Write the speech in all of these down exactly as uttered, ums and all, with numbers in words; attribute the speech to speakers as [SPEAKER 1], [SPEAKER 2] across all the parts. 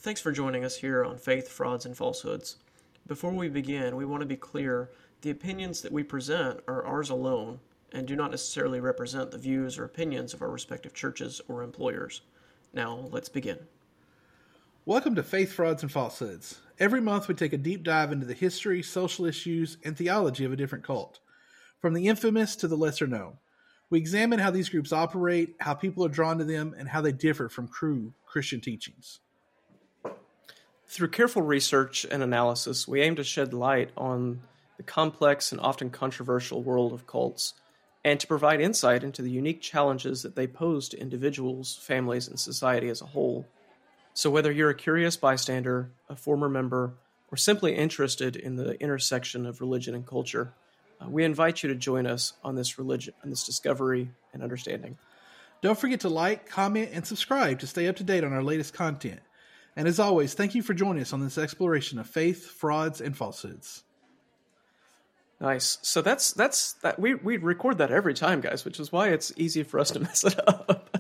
[SPEAKER 1] Thanks for joining us here on Faith, Frauds, and Falsehoods. Before we begin, we want to be clear the opinions that we present are ours alone and do not necessarily represent the views or opinions of our respective churches or employers. Now, let's begin.
[SPEAKER 2] Welcome to Faith, Frauds, and Falsehoods. Every month we take a deep dive into the history, social issues, and theology of a different cult, from the infamous to the lesser known. We examine how these groups operate, how people are drawn to them, and how they differ from true Christian teachings.
[SPEAKER 1] Through careful research and analysis, we aim to shed light on the complex and often controversial world of cults, and to provide insight into the unique challenges that they pose to individuals, families, and society as a whole. So whether you're a curious bystander, a former member, or simply interested in the intersection of religion and culture, uh, we invite you to join us on this religion, on this discovery and understanding.
[SPEAKER 2] Don't forget to like, comment, and subscribe to stay up to date on our latest content. And as always, thank you for joining us on this exploration of faith, frauds, and falsehoods.
[SPEAKER 1] Nice. So that's that's that we we record that every time, guys, which is why it's easy for us to mess it up.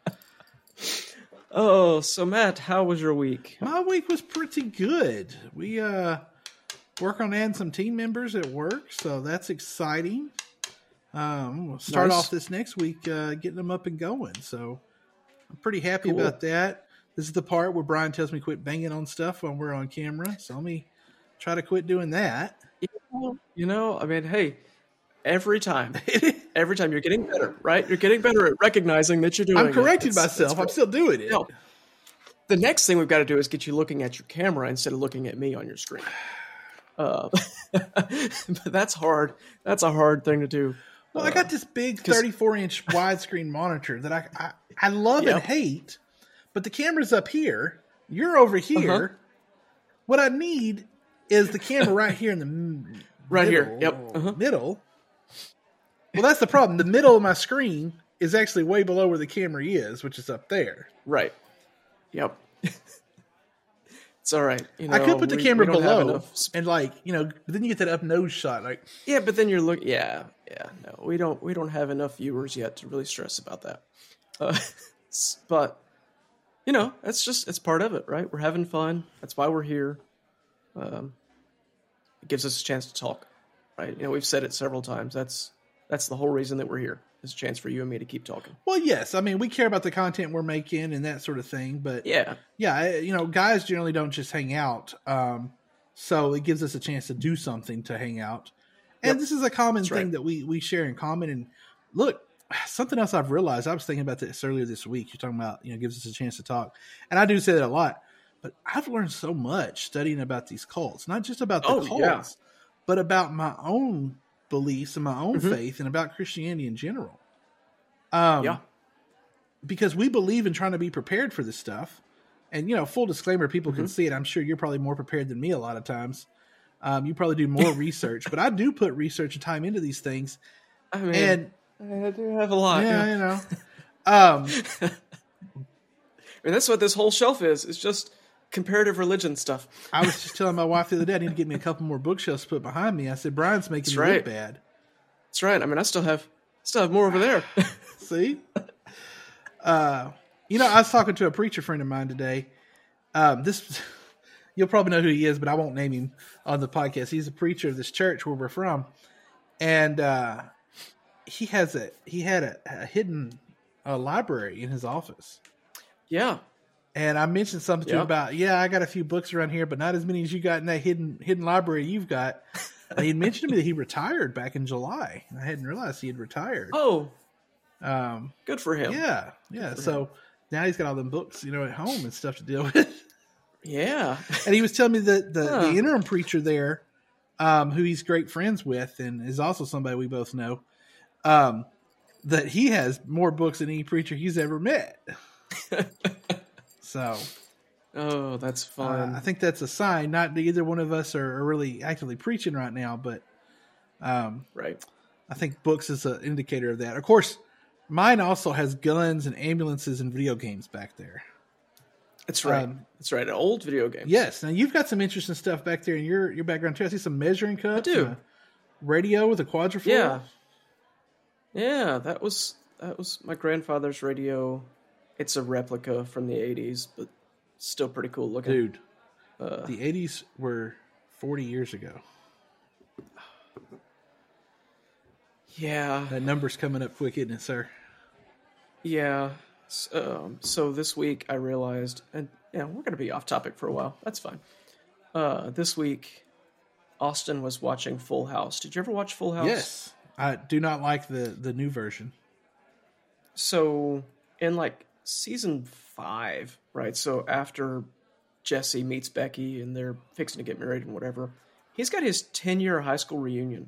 [SPEAKER 1] Oh, so Matt, how was your week?
[SPEAKER 2] My week was pretty good. We uh work on adding some team members at work, so that's exciting. Um, we'll start nice. off this next week uh, getting them up and going. So I'm pretty happy cool. about that. This is the part where Brian tells me to quit banging on stuff when we're on camera. So let me try to quit doing that.
[SPEAKER 1] You know, I mean, hey, every time, every time you're getting better, right? You're getting better at recognizing that you're doing
[SPEAKER 2] I'm correcting
[SPEAKER 1] it.
[SPEAKER 2] myself. I'm still doing it.
[SPEAKER 1] No. The next thing we've got to do is get you looking at your camera instead of looking at me on your screen. Uh, but that's hard. That's a hard thing to do.
[SPEAKER 2] Well, uh, I got this big thirty-four inch widescreen monitor that I, I, I love yep. and hate. But the camera's up here. You're over here. Uh-huh. What I need is the camera right here in the m-
[SPEAKER 1] right
[SPEAKER 2] middle,
[SPEAKER 1] here. Yep. Uh-huh.
[SPEAKER 2] Middle. Well, that's the problem. The middle of my screen is actually way below where the camera is, which is up there.
[SPEAKER 1] Right. Yep. It's all right. You know,
[SPEAKER 2] I could put the
[SPEAKER 1] we,
[SPEAKER 2] camera
[SPEAKER 1] we
[SPEAKER 2] below and like, you know, then you get that up nose shot. Like,
[SPEAKER 1] yeah, but then you're looking. Yeah, yeah. No, we don't. We don't have enough viewers yet to really stress about that. Uh, but. You know, it's just, it's part of it, right? We're having fun. That's why we're here. Um, it gives us a chance to talk, right? You know, we've said it several times. That's, that's the whole reason that we're here. It's a chance for you and me to keep talking.
[SPEAKER 2] Well, yes. I mean, we care about the content we're making and that sort of thing, but
[SPEAKER 1] yeah,
[SPEAKER 2] yeah, you know, guys generally don't just hang out. Um, so it gives us a chance to do something to hang out. And yep. this is a common that's thing right. that we, we share in common. And look, something else I've realized, I was thinking about this earlier this week. You're talking about, you know, gives us a chance to talk. And I do say that a lot, but I've learned so much studying about these cults, not just about the
[SPEAKER 1] oh,
[SPEAKER 2] cults,
[SPEAKER 1] yeah.
[SPEAKER 2] but about my own beliefs and my own
[SPEAKER 1] mm-hmm.
[SPEAKER 2] faith and about Christianity in general. Um,
[SPEAKER 1] yeah.
[SPEAKER 2] Because we believe in trying to be prepared for this stuff. And, you know, full disclaimer, people
[SPEAKER 1] mm-hmm.
[SPEAKER 2] can see it. I'm sure you're probably more prepared than me a lot of times. Um, you probably do more research, but I do put research and time into these things.
[SPEAKER 1] I mean,
[SPEAKER 2] and
[SPEAKER 1] I do have a lot.
[SPEAKER 2] Yeah, you know. Um,
[SPEAKER 1] I mean, that's what this whole shelf is. It's just comparative religion stuff.
[SPEAKER 2] I was just telling my wife the other day I need to get me a couple more bookshelves to put behind me. I said, Brian's making
[SPEAKER 1] that's
[SPEAKER 2] me
[SPEAKER 1] right.
[SPEAKER 2] look bad.
[SPEAKER 1] That's right. I mean, I still have still have more over there.
[SPEAKER 2] See? Uh, you know, I was talking to a preacher friend of mine today. Um, this you'll probably know who he is, but I won't name him on the podcast. He's a preacher of this church where we're from. And uh He has a he had a, a hidden uh, library in his office.
[SPEAKER 1] Yeah,
[SPEAKER 2] and I mentioned something to
[SPEAKER 1] yeah.
[SPEAKER 2] him about yeah, I got a few books around here, but not as many as you got in that hidden hidden library you've got. He had mentioned to me that he retired back in July. I hadn't realized he had retired.
[SPEAKER 1] Oh,
[SPEAKER 2] um,
[SPEAKER 1] good for him.
[SPEAKER 2] Yeah, yeah. So him. Now he's got all them books, you know, at home and stuff to deal with.
[SPEAKER 1] Yeah,
[SPEAKER 2] and he was telling me that the,
[SPEAKER 1] huh.
[SPEAKER 2] the interim preacher there, um, who he's great friends with, and is also somebody we both know. Um, that he has more books than any preacher he's ever met. So,
[SPEAKER 1] oh, that's fun.
[SPEAKER 2] Uh, I think that's a sign. Not that either one of us are, are really actively preaching right now, but um,
[SPEAKER 1] right.
[SPEAKER 2] I think books is an indicator of that. Of course, mine also has guns and ambulances and video games back there.
[SPEAKER 1] That's right.
[SPEAKER 2] Um,
[SPEAKER 1] that's right. An old video games.
[SPEAKER 2] Yes. Now you've got some interesting stuff back there in your your background too. I see some measuring cups.
[SPEAKER 1] I do.
[SPEAKER 2] And a radio with a quadrifoil.
[SPEAKER 1] Yeah. Yeah, that was that was my grandfather's radio. It's a replica from the eighties, but still pretty cool looking.
[SPEAKER 2] Dude,
[SPEAKER 1] uh,
[SPEAKER 2] the eighties were forty years ago.
[SPEAKER 1] Yeah.
[SPEAKER 2] That number's coming up quick, isn't it, sir?
[SPEAKER 1] Yeah. Um, so this week I realized, and yeah, we're going to be off topic for a while. That's fine. Uh, this week, Austin was watching Full House. Did you ever watch Full House?
[SPEAKER 2] Yes. I do not like the, the new version.
[SPEAKER 1] So in like season five, right? So after Jesse meets Becky and they're fixing to get married and whatever, he's got his ten-year high school reunion.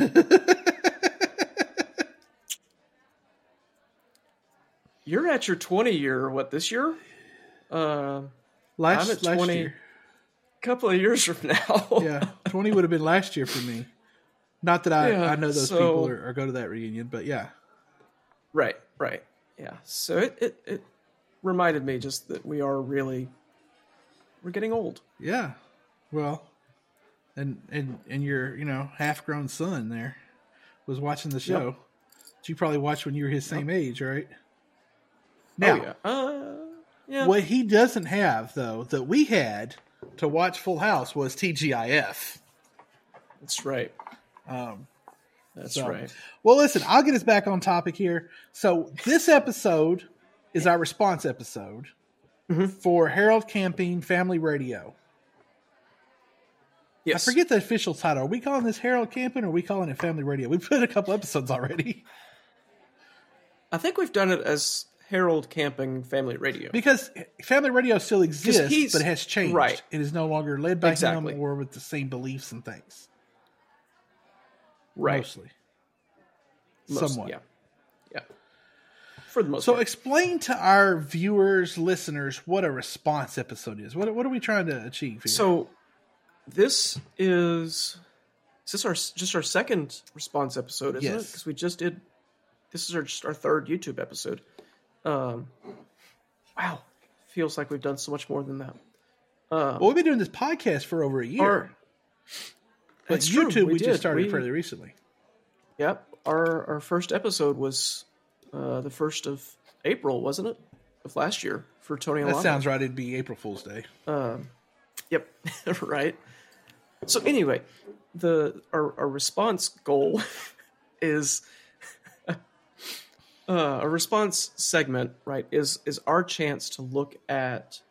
[SPEAKER 1] You're at your twenty-year, what, this year? Uh,
[SPEAKER 2] last,
[SPEAKER 1] I'm at
[SPEAKER 2] last
[SPEAKER 1] twenty.
[SPEAKER 2] year.
[SPEAKER 1] A couple of years from now.
[SPEAKER 2] Yeah, twenty would have been last year for me. Not that I,
[SPEAKER 1] yeah,
[SPEAKER 2] I know those
[SPEAKER 1] so,
[SPEAKER 2] people or, or go to that reunion, but yeah.
[SPEAKER 1] Right, right. Yeah. So it, it, it reminded me just that we are really, we're getting old.
[SPEAKER 2] Yeah. Well, and and and your, you know, half-grown son there was watching the show.
[SPEAKER 1] Yep.
[SPEAKER 2] Which you probably watched when you were his same
[SPEAKER 1] yep.
[SPEAKER 2] age, right? Now,
[SPEAKER 1] oh, yeah. Uh, yeah.
[SPEAKER 2] What he doesn't have, though, that we had to watch Full House was T G I F.
[SPEAKER 1] That's right.
[SPEAKER 2] Um,
[SPEAKER 1] That's
[SPEAKER 2] so,
[SPEAKER 1] right.
[SPEAKER 2] Well, listen, I'll get us back on topic here. So this episode is our response episode
[SPEAKER 1] mm-hmm.
[SPEAKER 2] for Harold Camping Family Radio.
[SPEAKER 1] Yes.
[SPEAKER 2] I forget the official title. Are we calling this Harold Camping or are we calling it Family Radio? We've put a couple episodes already.
[SPEAKER 1] I think we've done it as Harold Camping Family Radio.
[SPEAKER 2] Because Family Radio still exists, but it has changed.
[SPEAKER 1] Right.
[SPEAKER 2] It is no longer led by
[SPEAKER 1] exactly.
[SPEAKER 2] him or with the same beliefs and things.
[SPEAKER 1] Right.
[SPEAKER 2] Mostly.
[SPEAKER 1] Most,
[SPEAKER 2] Somewhat.
[SPEAKER 1] Yeah. Yeah. For the most
[SPEAKER 2] So
[SPEAKER 1] part.
[SPEAKER 2] explain to our viewers, listeners, what a response episode is. What, what are we trying to achieve here?
[SPEAKER 1] So this is, is this our just our second response episode, isn't
[SPEAKER 2] yes.
[SPEAKER 1] it? Because we just did, this is our, just our third YouTube episode. Um, wow. Feels like we've done so much more than that. Um,
[SPEAKER 2] well, we've been doing this podcast for over a year.
[SPEAKER 1] Our,
[SPEAKER 2] but
[SPEAKER 1] That's
[SPEAKER 2] YouTube,
[SPEAKER 1] true. we,
[SPEAKER 2] we
[SPEAKER 1] did.
[SPEAKER 2] just started
[SPEAKER 1] we,
[SPEAKER 2] fairly recently.
[SPEAKER 1] Yep. Our our first episode was uh, the first of April, wasn't it? Of last year for Tony Alonso.
[SPEAKER 2] That sounds right. It'd be April Fool's Day.
[SPEAKER 1] Um, yep. Right. So anyway, the our, our response goal is uh, a response segment, right? Is is our chance to look at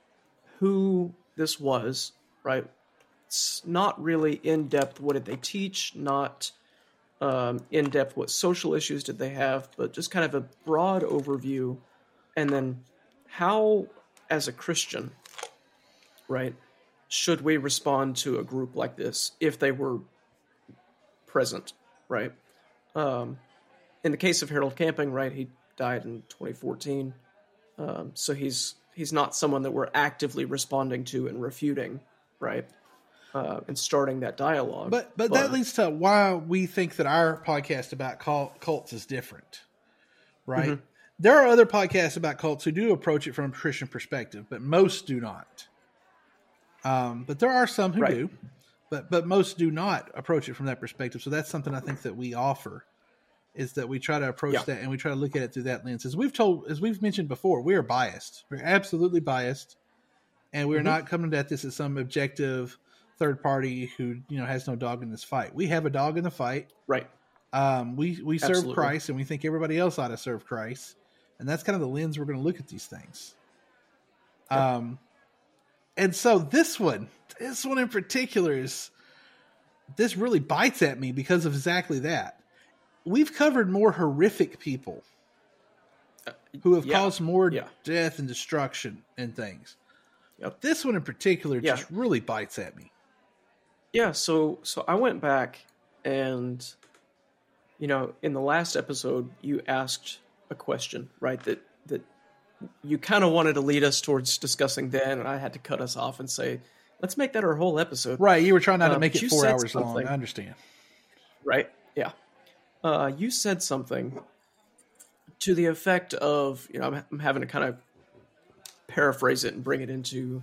[SPEAKER 1] who this was, right? It's not really in depth. What did they teach? Not um, in depth. What social issues did they have? But just kind of a broad overview, and then how, as a Christian, right, should we respond to a group like this if they were present, right? Um, in the case of Harold Camping, right, he died in twenty fourteen, um, so he's he's not someone that we're actively responding to and refuting, right? Uh, and starting that dialogue.
[SPEAKER 2] But, but but that leads to why we think that our podcast about cult, cults is different, right? Mm-hmm. There are other podcasts about cults who do approach it from a Christian perspective, but most do not. Um, but there are some who
[SPEAKER 1] right.
[SPEAKER 2] do, but but most do not approach it from that perspective. So that's something I think that we offer, is that we try to approach yeah. that and we try to look at it through that lens. As we've told, as we've mentioned before, we are biased. We're absolutely biased, and we're mm-hmm. not coming at this as some objective third party who, you know, has no dog in this fight. We have a dog in the fight.
[SPEAKER 1] Right.
[SPEAKER 2] Um, we, we serve
[SPEAKER 1] Absolutely.
[SPEAKER 2] Christ, and we think everybody else ought to serve Christ. And that's kind of the lens we're going to look at these things. Yep. Um, and so this one, this one in particular is, this really bites at me because of exactly that. We've covered more horrific people who have
[SPEAKER 1] yeah.
[SPEAKER 2] caused more
[SPEAKER 1] yeah.
[SPEAKER 2] death and destruction and things.
[SPEAKER 1] Yep.
[SPEAKER 2] This one in particular
[SPEAKER 1] yeah.
[SPEAKER 2] just really bites at me.
[SPEAKER 1] Yeah, so so I went back and, you know, in the last episode, you asked a question, right, that, that you kind of wanted to lead us towards discussing then, and I had to cut us off and say, let's make that our whole episode.
[SPEAKER 2] Right, you were trying not
[SPEAKER 1] uh,
[SPEAKER 2] to make it four hours
[SPEAKER 1] something.
[SPEAKER 2] long, I understand.
[SPEAKER 1] Right, yeah. Uh, you said something to the effect of, you know, I'm, I'm having to kind of paraphrase it and bring it into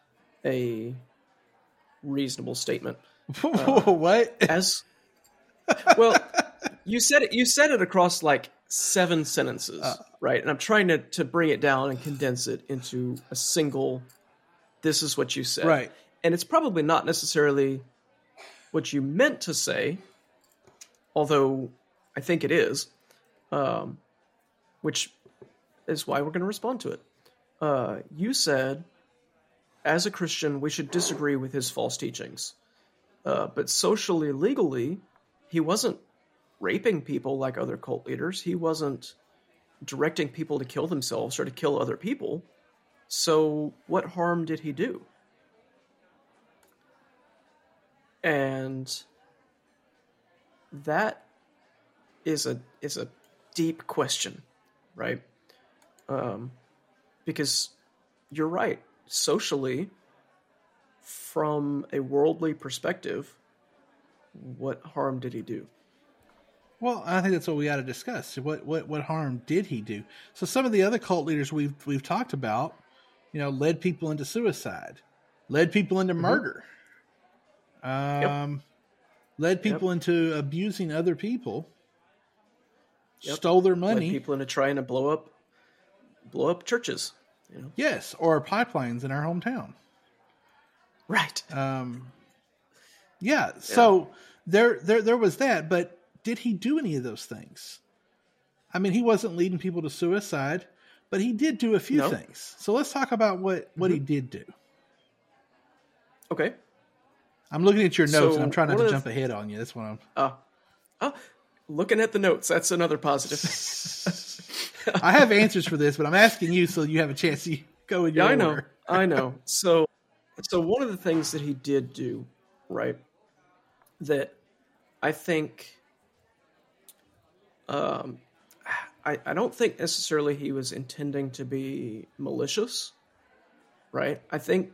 [SPEAKER 1] a reasonable statement.
[SPEAKER 2] Uh, what?
[SPEAKER 1] As well, you said it. You said it across like seven sentences, uh, right? And I'm trying to to bring it down and condense it into a single this is what you said.
[SPEAKER 2] Right.
[SPEAKER 1] And it's probably not necessarily what you meant to say, although I think it is, um, which is why we're going to respond to it. Uh, you said, as a Christian, we should disagree with his false teachings. Uh, but socially, legally, he wasn't raping people like other cult leaders. He wasn't directing people to kill themselves or to kill other people. So what harm did he do? And that is a is a deep question, right? Um, because you're right. Socially, from a worldly perspective, what harm did he do?
[SPEAKER 2] Well, I think that's what we got to discuss. What what what harm did he do? So some of the other cult leaders we've we've talked about, you know, led people into suicide, led people into mm-hmm. murder, um, yep. led people yep. into abusing other people, yep. stole their money,
[SPEAKER 1] led people into trying to blow up blow up churches. You know?
[SPEAKER 2] Yes, or pipelines in our hometown.
[SPEAKER 1] Right.
[SPEAKER 2] Um. Yeah. yeah. So there there there was that, but. Did he do any of those things? I mean, he wasn't leading people to suicide, but he did do a few no. things. So let's talk about what, what mm-hmm. he did do.
[SPEAKER 1] Okay.
[SPEAKER 2] I'm looking at your notes so and I'm trying not to jump th- ahead on you. That's what I'm...
[SPEAKER 1] Uh, oh, looking at the notes. That's another positive.
[SPEAKER 2] I have answers for this, but I'm asking you so you have a chance to go in your
[SPEAKER 1] yeah, I know.
[SPEAKER 2] order.
[SPEAKER 1] I know. So, so one of the things that he did do, right, that I think... Um, I, I don't think necessarily he was intending to be malicious, right? I think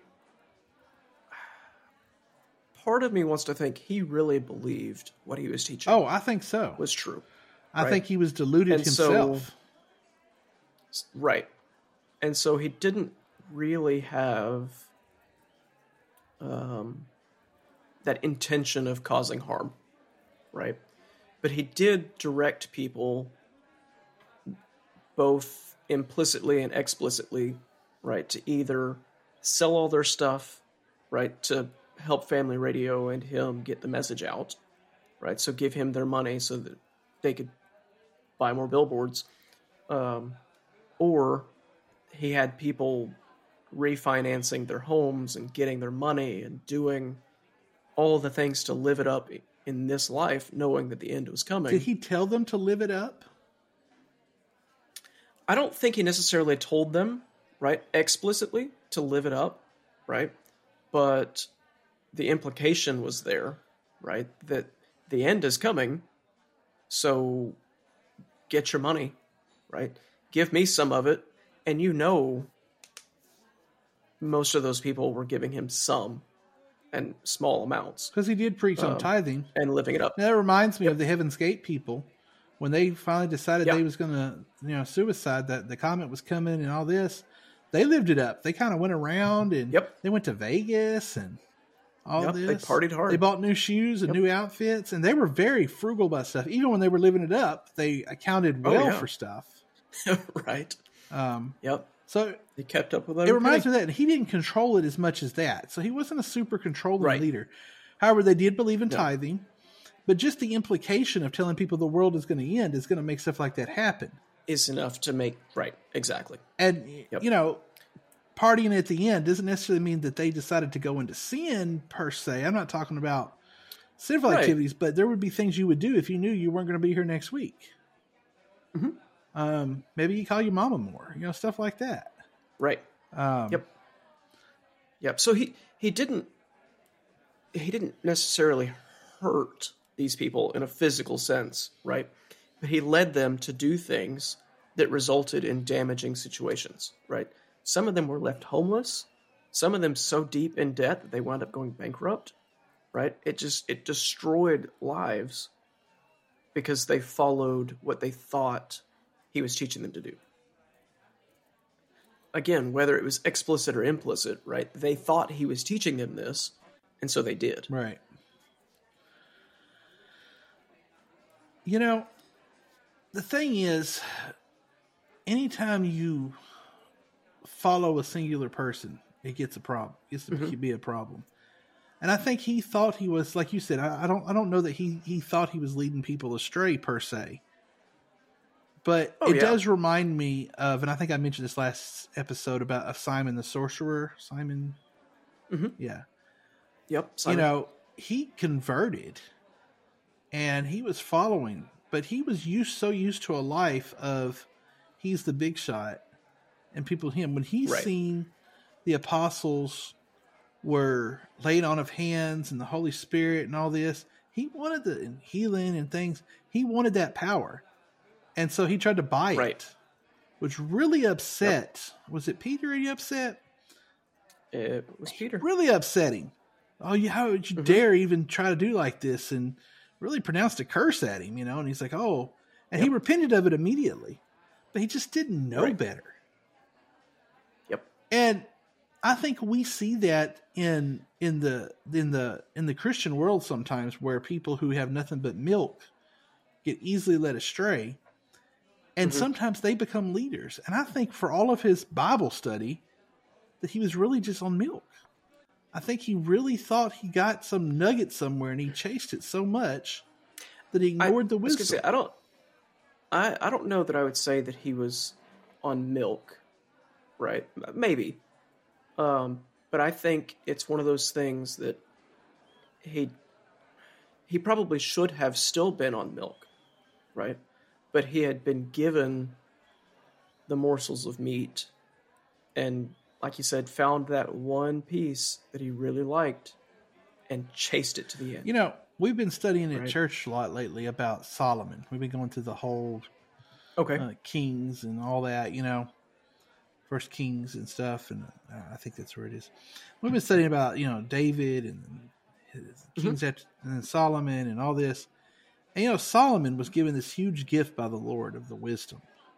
[SPEAKER 1] part of me wants to think he really believed what he was teaching.
[SPEAKER 2] Oh, I think so.
[SPEAKER 1] Was true.
[SPEAKER 2] I
[SPEAKER 1] right?
[SPEAKER 2] think he was deluded
[SPEAKER 1] and
[SPEAKER 2] himself.
[SPEAKER 1] So, right. And so he didn't really have um, that intention of causing harm, right? But he did direct people both implicitly and explicitly, right, to either sell all their stuff, right, to help Family Radio and him get the message out, right, so give him their money so that they could buy more billboards, um, or he had people refinancing their homes and getting their money and doing all the things to live it up in this life, knowing that the end was coming.
[SPEAKER 2] Did he tell them to live it up?
[SPEAKER 1] I don't think he necessarily told them, right, explicitly to live it up, right? But the implication was there, right, that the end is coming, so get your money, right? Give me some of it, and you know most of those people were giving him some, and small amounts.
[SPEAKER 2] Because he did preach
[SPEAKER 1] um,
[SPEAKER 2] on tithing.
[SPEAKER 1] And living it up.
[SPEAKER 2] Now, that reminds me
[SPEAKER 1] yep.
[SPEAKER 2] of the Heaven's Gate people. When they finally decided
[SPEAKER 1] yep.
[SPEAKER 2] they was going to, you know, suicide, that the comet was coming and all this, they lived it up. They kind of went around and
[SPEAKER 1] yep.
[SPEAKER 2] they went to Vegas and all
[SPEAKER 1] yep,
[SPEAKER 2] this.
[SPEAKER 1] They partied hard.
[SPEAKER 2] They bought new shoes and yep. new outfits, and they were very frugal about stuff. Even when they were living it up, they accounted well oh, yeah. for stuff.
[SPEAKER 1] right.
[SPEAKER 2] Um,
[SPEAKER 1] yep.
[SPEAKER 2] So
[SPEAKER 1] he kept up with
[SPEAKER 2] it. It reminds me of that. He didn't control it as much as that. So he wasn't a super controlling
[SPEAKER 1] right.
[SPEAKER 2] leader. However, they did believe in
[SPEAKER 1] no.
[SPEAKER 2] tithing. But just the implication of telling people the world is going to end is going to make stuff like that happen.
[SPEAKER 1] Is enough to make, right, exactly.
[SPEAKER 2] And,
[SPEAKER 1] yep.
[SPEAKER 2] you know, partying at the end doesn't necessarily mean that they decided to go into sin, per se. I'm not talking about sinful right. activities, but there would be things you would do if you knew you weren't going to be here next week.
[SPEAKER 1] Mm-hmm.
[SPEAKER 2] Um, maybe you call your mama more, you know, stuff like that.
[SPEAKER 1] Right.
[SPEAKER 2] Um,
[SPEAKER 1] yep. Yep. So he, he didn't, he didn't necessarily hurt these people in a physical sense, right? But he led them to do things that resulted in damaging situations, right? Some of them were left homeless. Some of them so deep in debt that they wound up going bankrupt, right? It just, it destroyed lives because they followed what they thought he was teaching them to do. Again, whether it was explicit or implicit, right? They thought he was teaching them this, and so they did.
[SPEAKER 2] Right. You know, the thing is, anytime you follow a singular person, it gets a problem. It gets to
[SPEAKER 1] mm-hmm.
[SPEAKER 2] be a problem. And I think he thought he was, like you said, I, I don't I don't know that he, he thought he was leading people astray per se. But
[SPEAKER 1] oh,
[SPEAKER 2] it
[SPEAKER 1] yeah.
[SPEAKER 2] does remind me of, and I think I mentioned this last episode about of Simon the sorcerer. Simon,
[SPEAKER 1] mm-hmm.
[SPEAKER 2] yeah,
[SPEAKER 1] yep. Simon.
[SPEAKER 2] You know, he converted, and he was following, but he was used so used to a life of he's the big shot, and people him when he's
[SPEAKER 1] right.
[SPEAKER 2] seen the apostles were laid on of hands and the Holy Spirit and all this. He wanted the and healing and things. He wanted that power. And so he tried to buy
[SPEAKER 1] right.
[SPEAKER 2] it, which really upset. Yep. Was it Peter he upset?
[SPEAKER 1] It was Peter.
[SPEAKER 2] Really upsetting. Oh, yeah, how would you
[SPEAKER 1] mm-hmm.
[SPEAKER 2] dare even try to do like this? And really pronounced a curse at him, you know? And he's like, oh. And yep. he repented of it immediately. But he just didn't know
[SPEAKER 1] right.
[SPEAKER 2] better.
[SPEAKER 1] Yep.
[SPEAKER 2] And I think we see that in in the in the in the Christian world sometimes, where people who have nothing but milk get easily led astray. And mm-hmm. sometimes they become leaders. And I think for all of his Bible study, that he was really just on milk. I think he really thought he got some nugget somewhere, and he chased it so much that he ignored
[SPEAKER 1] I,
[SPEAKER 2] the wisdom.
[SPEAKER 1] I, was gonna say, I don't, I, I don't know that I would say that he was on milk, right? Maybe, um, but I think it's one of those things that he, he probably should have still been on milk, right? But he had been given the morsels of meat, and like you said, found that one piece that he really liked and chased it to the end.
[SPEAKER 2] You know, we've been studying at
[SPEAKER 1] right.
[SPEAKER 2] church a lot lately about Solomon. We've been going through the whole
[SPEAKER 1] okay.
[SPEAKER 2] uh, Kings and all that, you know, First Kings and stuff. And uh, I think that's where it is. We've been studying about, you know, David and his Kings mm-hmm. at, and Solomon and all this. And, you know, Solomon was given this huge gift by the Lord of the wisdom.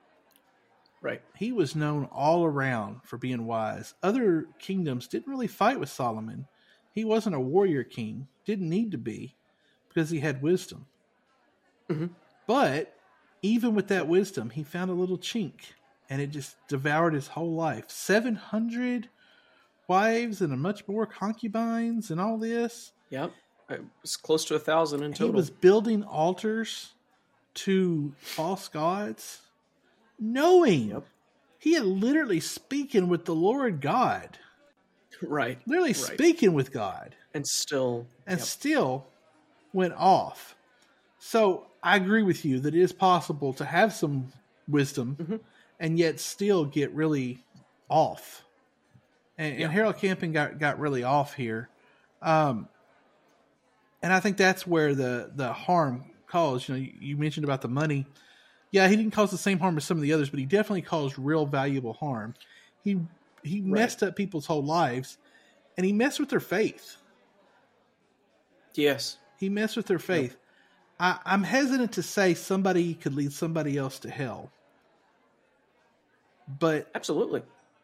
[SPEAKER 1] Right.
[SPEAKER 2] He was known all around for being wise. Other kingdoms didn't really fight with Solomon. He wasn't a warrior king, didn't need to be, because he had wisdom.
[SPEAKER 1] Mm-hmm.
[SPEAKER 2] But even with that wisdom, he found a little chink, and it just devoured his whole life. seven hundred wives and a much more concubines and all this.
[SPEAKER 1] Yep. It was close to a thousand in total.
[SPEAKER 2] He was building altars to false gods, knowing
[SPEAKER 1] yep.
[SPEAKER 2] he had literally speaking with the Lord God.
[SPEAKER 1] Right.
[SPEAKER 2] Literally
[SPEAKER 1] right.
[SPEAKER 2] speaking with God.
[SPEAKER 1] And still.
[SPEAKER 2] And
[SPEAKER 1] yep.
[SPEAKER 2] still went off. So I agree with you that it is possible to have some wisdom
[SPEAKER 1] mm-hmm.
[SPEAKER 2] and yet still get really off. And,
[SPEAKER 1] yep.
[SPEAKER 2] and Harold Camping got, got really off here. Um, and I think that's where the, the harm caused. You know, you, you mentioned about the money. Yeah, he didn't cause the same harm as some of the others, but he definitely caused real valuable harm. He he
[SPEAKER 1] right.
[SPEAKER 2] messed up people's whole lives, and he messed with their faith.
[SPEAKER 1] Yes.
[SPEAKER 2] He messed with their faith. Yep. I, I'm hesitant to say somebody could lead somebody else to hell. But
[SPEAKER 1] absolutely.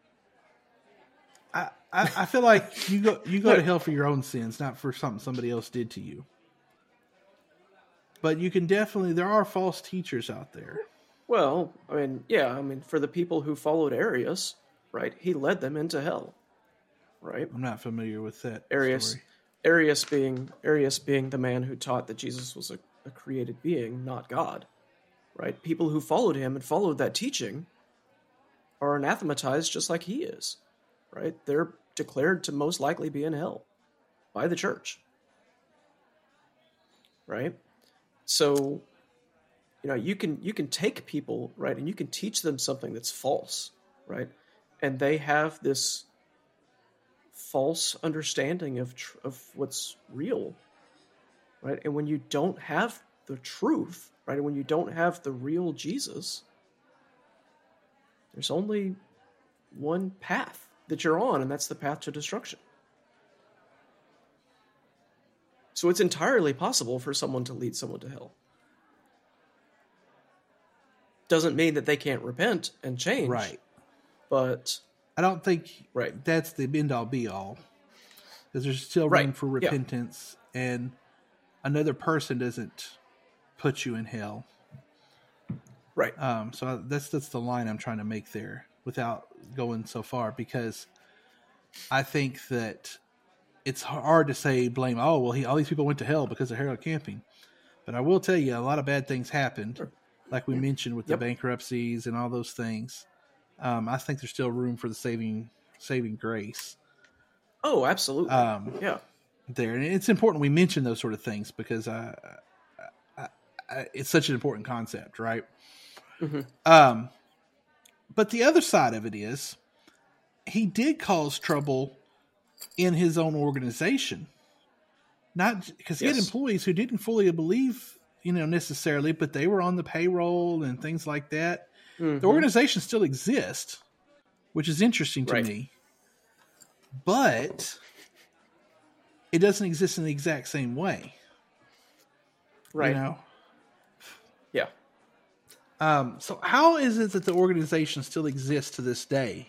[SPEAKER 2] I, I, I feel like you go you go to hell for your own sins, not for something somebody else did to you. But you can definitely, there are false teachers out there.
[SPEAKER 1] Well, I mean, yeah, I mean, for the people who followed Arius, right, he led them into hell, right?
[SPEAKER 2] I'm not familiar with that
[SPEAKER 1] Arius,
[SPEAKER 2] story.
[SPEAKER 1] Arius being Arius being the man who taught that Jesus was a, a created being, not God, right? People who followed him and followed that teaching are anathematized just like he is, right? They're declared to most likely be in hell by the church, right? So, you know, you can you can take people, right, and you can teach them something that's false, right, and they have this false understanding of tr- of what's real, right, and when you don't have the truth, right, and when you don't have the real Jesus, there's only one path that you're on, and that's the path to destruction. So it's entirely possible for someone to lead someone to hell. Doesn't mean that they can't repent and change.
[SPEAKER 2] Right.
[SPEAKER 1] But
[SPEAKER 2] I don't think
[SPEAKER 1] right.
[SPEAKER 2] that's the end-all be-all. Because there's still
[SPEAKER 1] right.
[SPEAKER 2] room for repentance, yeah. and another person doesn't put you in hell.
[SPEAKER 1] Right.
[SPEAKER 2] Um, so that's that's the line I'm trying to make there without going so far, because I think that it's hard to say blame. Oh well, he all these people went to hell because of Harold Camping. But I will tell you, a lot of bad things happened,
[SPEAKER 1] Sure.
[SPEAKER 2] like we mentioned with
[SPEAKER 1] Yep.
[SPEAKER 2] the bankruptcies and all those things. Um, I think there's still room for the saving saving grace.
[SPEAKER 1] Oh, absolutely.
[SPEAKER 2] Um,
[SPEAKER 1] yeah.
[SPEAKER 2] There, and it's important we mention those sort of things because uh, I, I, it's such an important concept, right?
[SPEAKER 1] Mm-hmm.
[SPEAKER 2] Um, but the other side of it is, he did cause trouble in his own organization. Not because he
[SPEAKER 1] Yes.
[SPEAKER 2] had employees who didn't fully believe, you know, necessarily, but they were on the payroll and things like that.
[SPEAKER 1] Mm-hmm.
[SPEAKER 2] The organization still exists, which is interesting to
[SPEAKER 1] Right.
[SPEAKER 2] me, but it doesn't exist in the exact same way.
[SPEAKER 1] Right.
[SPEAKER 2] You know?
[SPEAKER 1] Yeah.
[SPEAKER 2] Um, so how is it that the organization still exists to this day?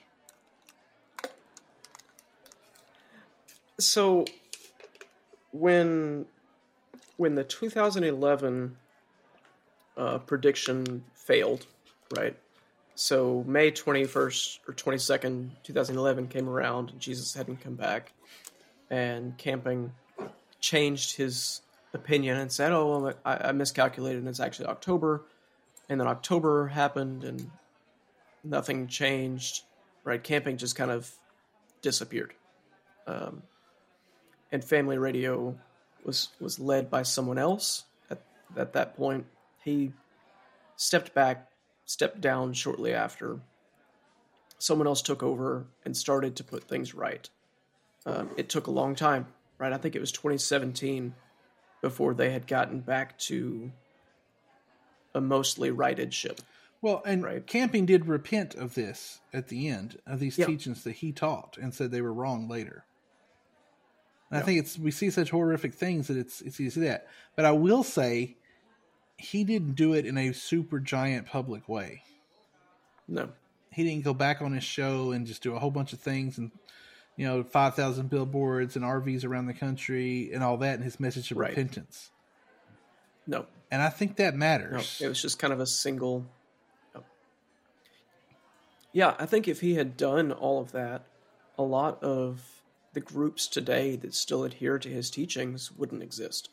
[SPEAKER 1] So when when the two thousand eleven uh, prediction failed, right? So May twenty-first or twenty-second, twenty eleven came around and Jesus hadn't come back, and Camping changed his opinion and said, oh, well, I, I miscalculated and it's actually October. And then October happened and nothing changed, right? Camping just kind of disappeared. Um, and Family Radio was was led by someone else at, at that point. He stepped back, stepped down shortly after. Someone else took over and started to put things right. Um, it took a long time, right? I think it was twenty seventeen before they had gotten back to a mostly righted ship.
[SPEAKER 2] Well, and
[SPEAKER 1] right.
[SPEAKER 2] Camping did repent of this at the end of these
[SPEAKER 1] yeah.
[SPEAKER 2] teachings that he taught and said they were wrong later. And
[SPEAKER 1] yeah.
[SPEAKER 2] I think it's we see such horrific things that it's it's easy to see that. But I will say he didn't do it in a super giant public way.
[SPEAKER 1] No.
[SPEAKER 2] He didn't go back on his show and just do a whole bunch of things and, you know, five thousand billboards and R Vs around the country and all that in his message of
[SPEAKER 1] right.
[SPEAKER 2] repentance.
[SPEAKER 1] No.
[SPEAKER 2] And I think that matters.
[SPEAKER 1] No, it was just kind of a single... No. Yeah, I think if he had done all of that, a lot of the groups today that still adhere to his teachings wouldn't exist.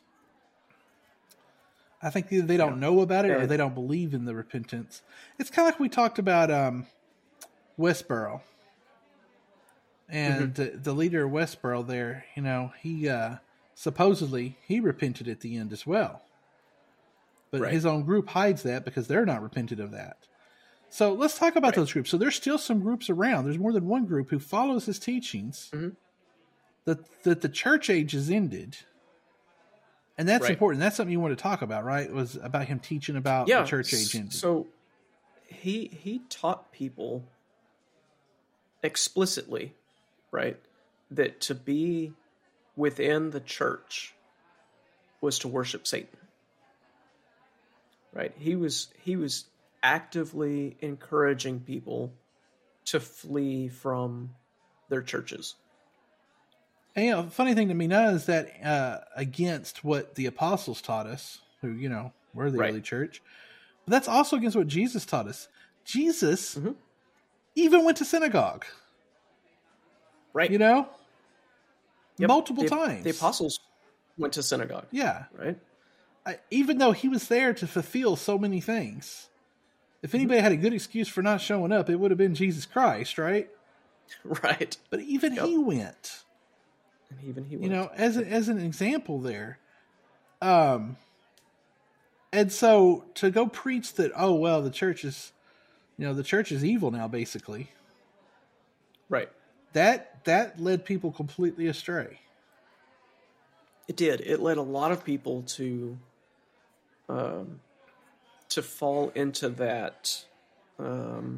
[SPEAKER 2] I think either they don't yeah. know about it or
[SPEAKER 1] and,
[SPEAKER 2] they don't believe in the repentance. It's kind of like we talked about um, Westboro. And mm-hmm. the, the leader of Westboro there, you know, he uh, supposedly, he repented at the end as well. But right. his own group hides that because they're not repented of that. So let's talk about right. those groups. So there's still some groups around. There's more than one group who follows his teachings
[SPEAKER 1] mm-hmm.
[SPEAKER 2] that, that the church age has ended. And that's
[SPEAKER 1] right.
[SPEAKER 2] important. That's something you want to talk about, right? It was about him teaching about
[SPEAKER 1] yeah.
[SPEAKER 2] the church age ended.
[SPEAKER 1] So he he taught people explicitly, right, that to be within the church was to worship Satan. Right? He was he was actively encouraging people to flee from their churches.
[SPEAKER 2] And, you know, funny thing to me now is that uh, against what the apostles taught us, who, you know, were the right. early church, but that's also against what Jesus taught us. Jesus mm-hmm. even went to synagogue.
[SPEAKER 1] Right.
[SPEAKER 2] You know?
[SPEAKER 1] Yep.
[SPEAKER 2] Multiple
[SPEAKER 1] the,
[SPEAKER 2] times.
[SPEAKER 1] The apostles went to synagogue.
[SPEAKER 2] Yeah.
[SPEAKER 1] Right?
[SPEAKER 2] I, even though he was there to fulfill so many things. If anybody mm-hmm. had a good excuse for not showing up, it would have been Jesus Christ, right?
[SPEAKER 1] Right.
[SPEAKER 2] But even yep. he went.
[SPEAKER 1] And even he went.
[SPEAKER 2] You know, as a, as an example there. Um, and so to go preach that, oh, well, the church is, you know, the church is evil now, basically.
[SPEAKER 1] Right.
[SPEAKER 2] That that led people completely astray.
[SPEAKER 1] It did. It led a lot of people to um, to fall into that. Um,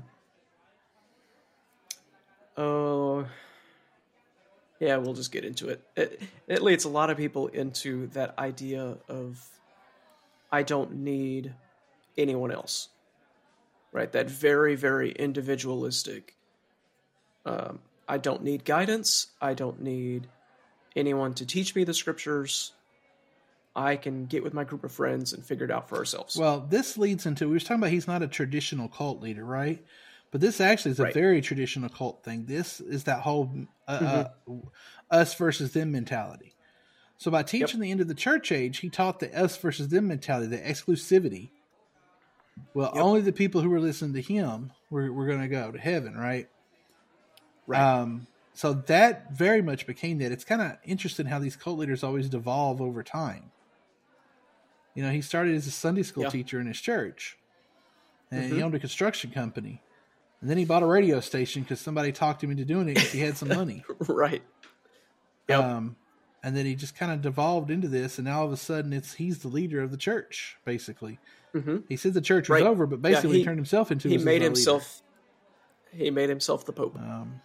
[SPEAKER 1] oh, yeah, we'll just get into it. it. It leads a lot of people into that idea of, I don't need anyone else. Right? That very, very individualistic. Um, I don't need guidance. I don't need anyone to teach me the scriptures. I can get with my group of friends and figure it out for ourselves.
[SPEAKER 2] Well, this leads into, we were talking about he's not a traditional cult leader, right? But this actually is a
[SPEAKER 1] right.
[SPEAKER 2] very traditional cult thing. This is that whole uh, mm-hmm. uh, us versus them mentality. So by teaching yep. the end of the church age, he taught the us versus them mentality, the exclusivity. Well, yep. only the people who were listening to him were, were going to go to heaven, right?
[SPEAKER 1] Right.
[SPEAKER 2] Um, so that very much became that. It's kind of interesting how these cult leaders always devolve over time. You know, he started as a Sunday school yeah. teacher in his church, and mm-hmm. he owned a construction company, and then he bought a radio station because somebody talked him into doing it because he had some money.
[SPEAKER 1] Right. Yep.
[SPEAKER 2] Um, and then he just kind of devolved into this, and now all of a sudden, it's he's the leader of the church, basically.
[SPEAKER 1] Mm-hmm.
[SPEAKER 2] He said the church was
[SPEAKER 1] right.
[SPEAKER 2] over, but basically
[SPEAKER 1] yeah, he,
[SPEAKER 2] he turned himself into
[SPEAKER 1] he made himself.
[SPEAKER 2] Leader.
[SPEAKER 1] He made himself the Pope.
[SPEAKER 2] Um.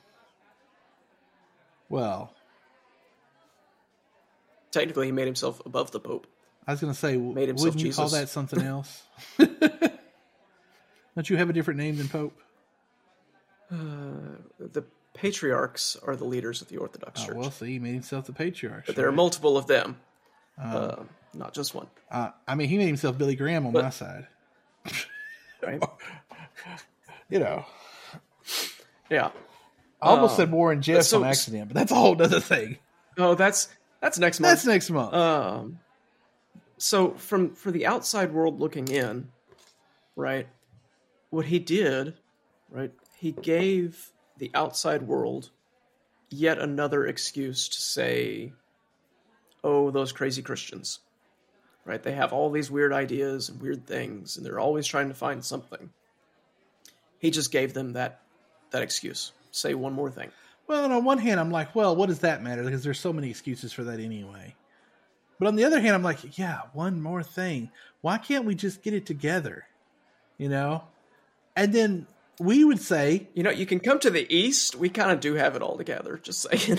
[SPEAKER 2] Well,
[SPEAKER 1] technically, he made himself above the Pope.
[SPEAKER 2] I was going to say,
[SPEAKER 1] made himself
[SPEAKER 2] wouldn't you
[SPEAKER 1] Jesus.
[SPEAKER 2] call that something else? Don't you have a different name than Pope?
[SPEAKER 1] Uh, the patriarchs are the leaders of the Orthodox
[SPEAKER 2] oh,
[SPEAKER 1] Church.
[SPEAKER 2] Well, see, he made himself the patriarch.
[SPEAKER 1] But there right? are multiple of them, um, uh, not just one.
[SPEAKER 2] Uh, I mean, he made himself Billy Graham on but, my side.
[SPEAKER 1] Right?
[SPEAKER 2] You know.
[SPEAKER 1] Yeah.
[SPEAKER 2] I almost
[SPEAKER 1] um,
[SPEAKER 2] said Warren Jeffs so, on accident, but that's a whole other thing.
[SPEAKER 1] Oh, that's that's next month.
[SPEAKER 2] That's next month.
[SPEAKER 1] Um, so from for the outside world looking in, right, what he did, right, he gave the outside world yet another excuse to say, oh, those crazy Christians, right? They have all these weird ideas and weird things, and they're always trying to find something. He just gave them that that excuse. Say one more thing.
[SPEAKER 2] Well, and on one hand, I'm like, well, what does that matter? Because there's so many excuses for that anyway. But on the other hand, I'm like, yeah, one more thing. Why can't we just get it together? You know? And then we would say...
[SPEAKER 1] You know, you can come to the East. We kind of do have it all together. Just saying.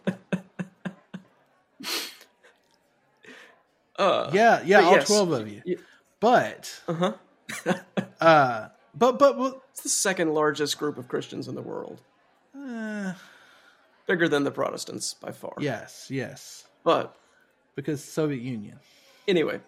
[SPEAKER 1] uh,
[SPEAKER 2] yeah, yeah, all
[SPEAKER 1] yes.
[SPEAKER 2] twelve of you.
[SPEAKER 1] Yeah.
[SPEAKER 2] But...
[SPEAKER 1] Uh-huh.
[SPEAKER 2] uh, but, but... but
[SPEAKER 1] it's the second largest group of Christians in the world.
[SPEAKER 2] Uh,
[SPEAKER 1] Bigger than the Protestants, by far.
[SPEAKER 2] Yes, yes.
[SPEAKER 1] But...
[SPEAKER 2] Because Soviet Union.
[SPEAKER 1] Anyway.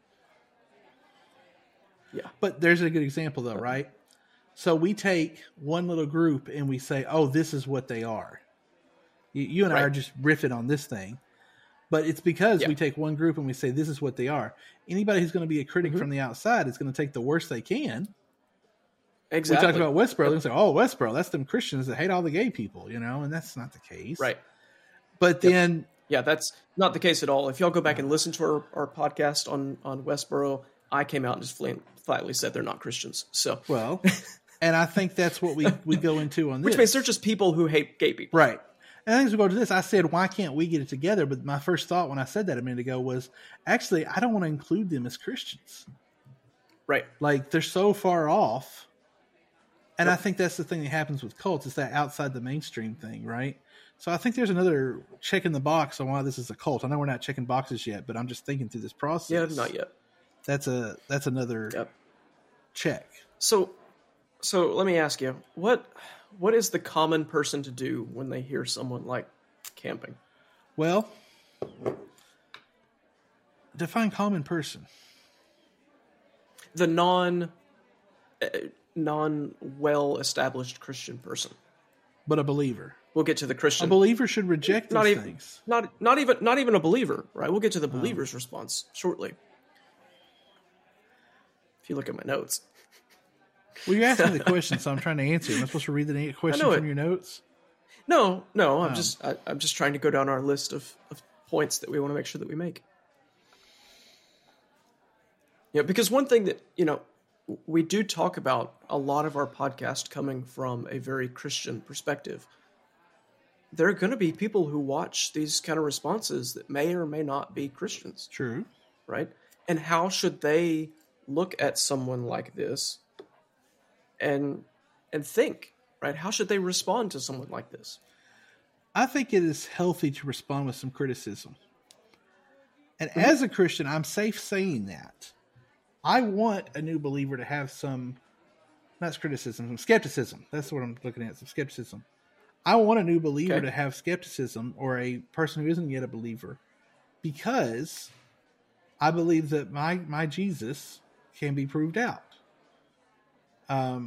[SPEAKER 1] Yeah.
[SPEAKER 2] But there's a good example, though, right? So we take one little group and we say, oh, this is what they are. You, you and right. I are just riffing on this thing. But it's because yeah. we take one group and we say, this is what they are. Anybody who's going to be a critic mm-hmm. from the outside is going to take the worst they can.
[SPEAKER 1] Exactly.
[SPEAKER 2] We talked about Westboro and say, oh, Westboro, that's them Christians that hate all the gay people, you know, and that's not the case.
[SPEAKER 1] Right.
[SPEAKER 2] But then... Yep.
[SPEAKER 1] Yeah, that's not the case at all. If y'all go back and listen to our, our podcast on, on Westboro, I came out and just flat, flatly said they're not Christians. So
[SPEAKER 2] Well, and I think that's what we, we go into on this.
[SPEAKER 1] Which means they're just people who hate gay people.
[SPEAKER 2] Right. And I think as we go to this, I said, why can't we get it together? But my first thought when I said that a minute ago was, actually, I don't want to include them as Christians.
[SPEAKER 1] Right.
[SPEAKER 2] Like, they're so far off. And yep. I think that's the thing that happens with cults, is that outside the mainstream thing, right? So I think there's another check in the box on why this is a cult. I know we're not checking boxes yet, but I'm just thinking through this process.
[SPEAKER 1] Yeah, not yet.
[SPEAKER 2] That's a that's another
[SPEAKER 1] yep.
[SPEAKER 2] check.
[SPEAKER 1] So, so let me ask you, what what is the common person to do when they hear someone like camping?
[SPEAKER 2] Well, define common person.
[SPEAKER 1] The non uh, non well established Christian person,
[SPEAKER 2] but a believer.
[SPEAKER 1] We'll get to the Christian.
[SPEAKER 2] A believer should reject
[SPEAKER 1] not
[SPEAKER 2] these
[SPEAKER 1] even,
[SPEAKER 2] things.
[SPEAKER 1] Not not even not even a believer, right? We'll get to the believer's oh. response shortly. If you look at my notes.
[SPEAKER 2] Well, you're asking the question, so I'm trying to answer. Am I supposed to read the question from
[SPEAKER 1] it.
[SPEAKER 2] your notes?
[SPEAKER 1] No, no. I'm
[SPEAKER 2] um,
[SPEAKER 1] just I, I'm just trying to go down our list of, of points that we want to make sure that we make. Yeah, because one thing that, you know, we do talk about a lot of our podcast coming from a very Christian perspective. There are going to be people who watch these kind of responses that may or may not be Christians.
[SPEAKER 2] True.
[SPEAKER 1] Right? And how should they look at someone like this and and think, right? How should they respond to someone like this?
[SPEAKER 2] I think it is healthy to respond with some criticism. And mm-hmm. as a Christian, I'm safe saying that. I want a new believer to have some, not criticism, some skepticism. That's what I'm looking at, some skepticism. I want a new believer okay. to have skepticism, or a person who isn't yet a believer, because I believe that my, my Jesus can be proved out. Um,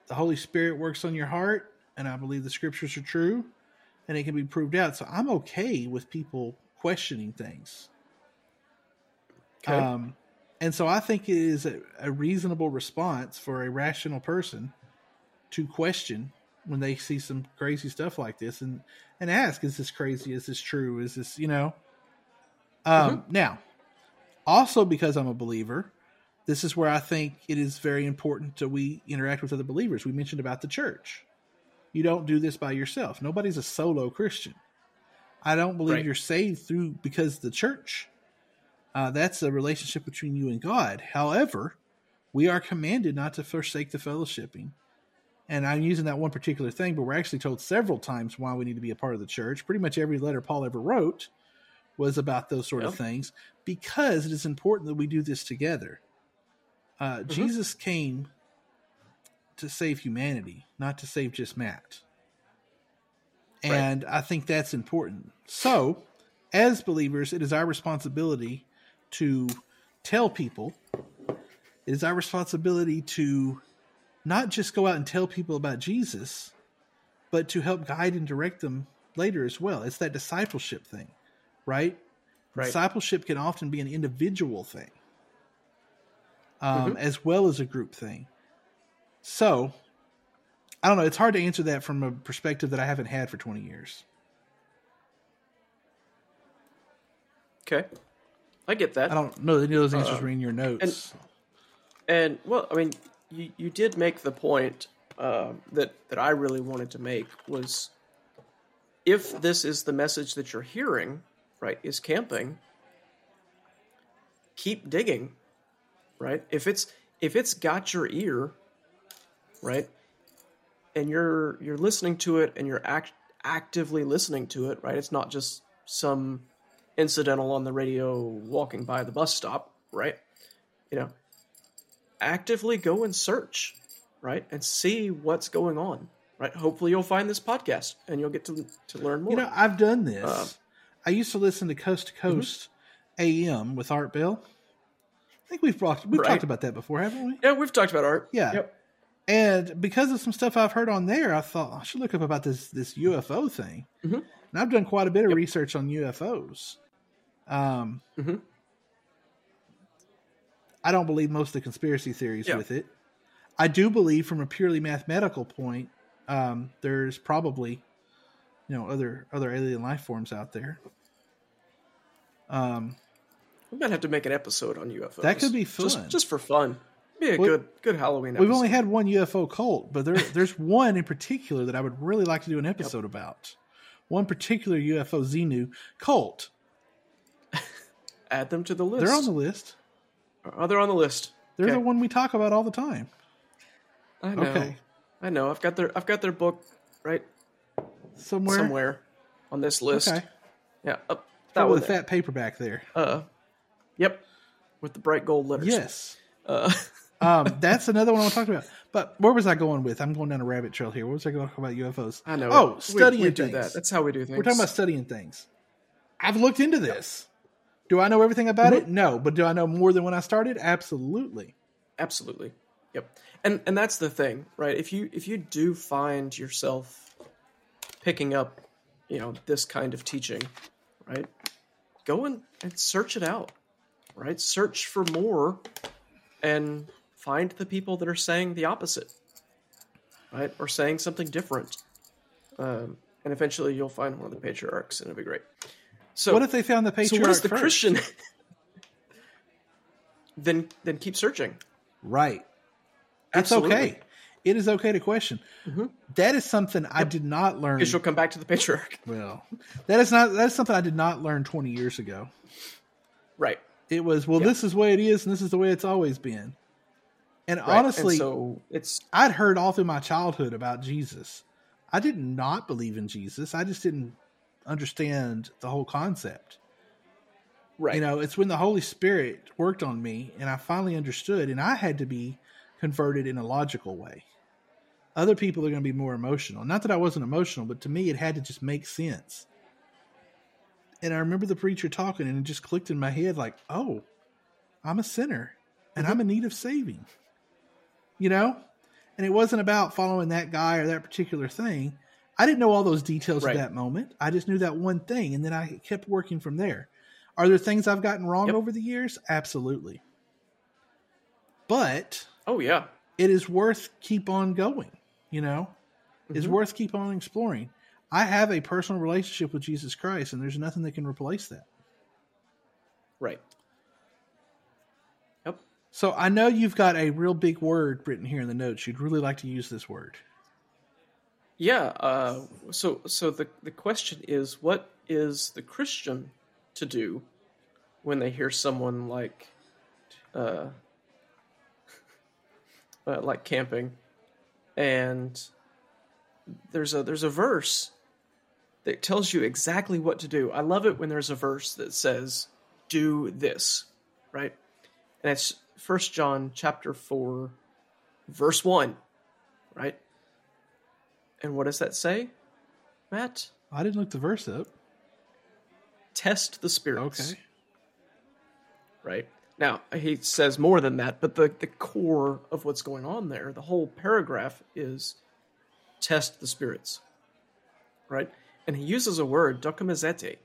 [SPEAKER 2] the Holy Spirit works on your heart, and I believe the scriptures are true, and it can be proved out. So I'm okay with people questioning things.
[SPEAKER 1] Okay.
[SPEAKER 2] Um, and so I think it is a, a reasonable response for a rational person to question when they see some crazy stuff like this and, and ask, is this crazy? Is this true? Is this, you know? Um, mm-hmm. Now, also because I'm a believer, this is where I think it is very important that we interact with other believers. We mentioned about the church. You don't do this by yourself. Nobody's a solo Christian. I don't believe right. you're saved through because of the church. Uh, that's a relationship between you and God. However, we are commanded not to forsake the fellowshipping. And I'm using that one particular thing, but we're actually told several times why we need to be a part of the church. Pretty much every letter Paul ever wrote was about those sort yep. of things, because it is important that we do this together. Uh, mm-hmm. Jesus came to save humanity, not to save just Matt. And right. I think that's important. So, as believers, it is our responsibility to tell people, it is our responsibility to not just go out and tell people about Jesus, but to help guide and direct them later as well. It's that discipleship thing, right? right. Discipleship can often be an individual thing, um, mm-hmm. as well as a group thing. So, I don't know. It's hard to answer that from a perspective that I haven't had for twenty years.
[SPEAKER 1] Okay. I get that.
[SPEAKER 2] I don't know any of those answers uh, were in your notes.
[SPEAKER 1] And, and, well, I mean, you, you did make the point uh, that, that I really wanted to make was, if this is the message that you're hearing, right, is camping, keep digging, right? If it's if it's got your ear, right, and you're you're listening to it and you're act, actively listening to it, right? It's not just some incidental on the radio walking by the bus stop, right? You know, actively go and search, right, and see what's going on, right? Hopefully you'll find this podcast and you'll get to to learn more.
[SPEAKER 2] You know, I've done this. Uh, I used to listen to Coast to Coast mm-hmm. A M with Art Bell. I think we've brought, we've right. talked about that before, haven't we?
[SPEAKER 1] Yeah, we've talked about Art.
[SPEAKER 2] Yeah.
[SPEAKER 1] Yep.
[SPEAKER 2] And because of some stuff I've heard on there, I thought I should look up about this this U F O thing. Mm-hmm. And I've done quite a bit of yep. research on U F Os. Um, mm-hmm. I don't believe most of the conspiracy theories yeah. with it. I do believe, from a purely mathematical point, um, there's probably, you know, other other alien life forms out there. Um,
[SPEAKER 1] we might have to make an episode on U F Os.
[SPEAKER 2] That could be fun,
[SPEAKER 1] just, just for fun. Be a well, good good Halloween episode.
[SPEAKER 2] We've only had one U F O cult, but there there's one in particular that I would really like to do an episode yep. about. One particular U F O Xenu cult.
[SPEAKER 1] Add them to the list.
[SPEAKER 2] They're on the list.
[SPEAKER 1] Oh, they're on the list.
[SPEAKER 2] They're
[SPEAKER 1] okay.
[SPEAKER 2] the one we talk about all the time.
[SPEAKER 1] I know. Okay. I know. I've got their I've got their book right
[SPEAKER 2] somewhere
[SPEAKER 1] somewhere on this list.
[SPEAKER 2] Okay.
[SPEAKER 1] Yeah. Oh,
[SPEAKER 2] that was a fat paperback there.
[SPEAKER 1] Uh. Yep. With the bright gold letters.
[SPEAKER 2] Yes.
[SPEAKER 1] Uh.
[SPEAKER 2] um. That's another one I want to talk about. But where was I going with? I'm going down a rabbit trail here. What was I going to talk about U F Os?
[SPEAKER 1] I know.
[SPEAKER 2] Oh, studying
[SPEAKER 1] we, we
[SPEAKER 2] things.
[SPEAKER 1] Do that. That's how we do things.
[SPEAKER 2] We're talking about studying things. I've looked into this. Do I know everything about mm-hmm. it? No. But do I know more than when I started? Absolutely.
[SPEAKER 1] Absolutely. Yep. And and that's the thing, right? If you if you do find yourself picking up, you know, this kind of teaching, right? Go and, and search it out, right? Search for more and find the people that are saying the opposite, right? Or saying something different. Um, and eventually you'll find one of the patriarchs and it'll be great. So
[SPEAKER 2] what if they found the patriarch
[SPEAKER 1] so what is the
[SPEAKER 2] first?
[SPEAKER 1] Christian? then then keep searching.
[SPEAKER 2] Right. It's Absolutely. okay. It is okay to question. Mm-hmm. That is something yep. I did not learn.
[SPEAKER 1] Because you'll come back to the patriarch.
[SPEAKER 2] Well, that is not. That is something I did not learn twenty years ago.
[SPEAKER 1] Right.
[SPEAKER 2] It was, well, yep. this is the way it is, and this is the way it's always been. And right. honestly,
[SPEAKER 1] and so it's
[SPEAKER 2] I'd heard all through my childhood about Jesus. I did not believe in Jesus. I just didn't understand the whole concept.
[SPEAKER 1] Right.
[SPEAKER 2] You know, it's when the Holy Spirit worked on me, and I finally understood, and I had to be converted in a logical way. Other people are going to be more emotional. Not that I wasn't emotional, but to me it had to just make sense. And I remember the preacher talking and it just clicked in my head like, oh, I'm a sinner and mm-hmm. I'm in need of saving. You know? And it wasn't about following that guy or that particular thing. I didn't know all those details
[SPEAKER 1] right.
[SPEAKER 2] at that moment. I just knew that one thing, and then I kept working from there. Are there things I've gotten wrong
[SPEAKER 1] yep.
[SPEAKER 2] over the years? Absolutely. But
[SPEAKER 1] oh yeah,
[SPEAKER 2] it is worth keep on going, you know?
[SPEAKER 1] Mm-hmm.
[SPEAKER 2] It's worth keep on exploring. I have a personal relationship with Jesus Christ, and there's nothing that can replace that.
[SPEAKER 1] Right. Yep.
[SPEAKER 2] So I know you've got a real big word written here in the notes. You'd really like to use this word.
[SPEAKER 1] Yeah. Uh, so so the, the question is, what is the Christian to do when they hear someone like uh, uh, like camping, and there's a there's a verse that tells you exactly what to do. I love it when there's a verse that says, "Do this," right? And it's First John chapter four, verse one, right? And what does that say, Matt?
[SPEAKER 2] I didn't look the verse up.
[SPEAKER 1] Test the spirits.
[SPEAKER 2] Okay.
[SPEAKER 1] Right? Now, he says more than that, but the, the core of what's going on there, the whole paragraph is test the spirits. Right? And he uses a word, dokamazete,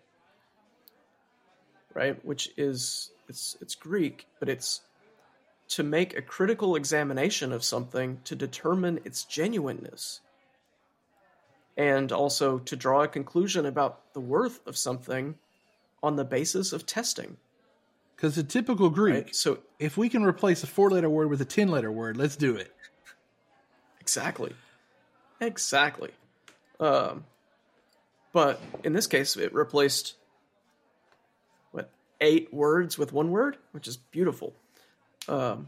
[SPEAKER 1] right? Which is, it's it's Greek, but it's to make a critical examination of something to determine its genuineness. And also to draw a conclusion about the worth of something on the basis of testing.
[SPEAKER 2] Because the typical Greek,
[SPEAKER 1] right? So
[SPEAKER 2] if we can replace a four-letter word with a ten-letter word, let's do it.
[SPEAKER 1] Exactly. Exactly. Um, but in this case, it replaced, what, eight words with one word, which is beautiful. Um,